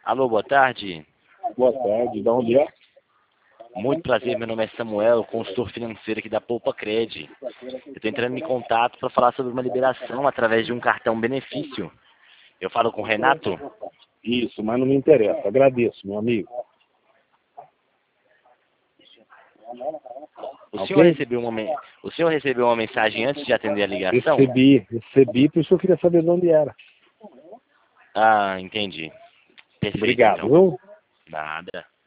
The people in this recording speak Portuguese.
Alô, boa tarde. Boa tarde, de onde é? Muito prazer, meu nome é Samuel, consultor financeiro aqui da Poupa Cred. Eu estou entrando em contato para falar sobre uma liberação através de um cartão benefício. Eu falo com o Renato? Isso, mas não me interessa. Agradeço, meu amigo. O Ok? senhor recebeu uma mensagem antes de atender a ligação? Recebi, por isso eu queria saber de onde era. Ah, entendi. Perfeito, Obrigado, então. viu? Nada.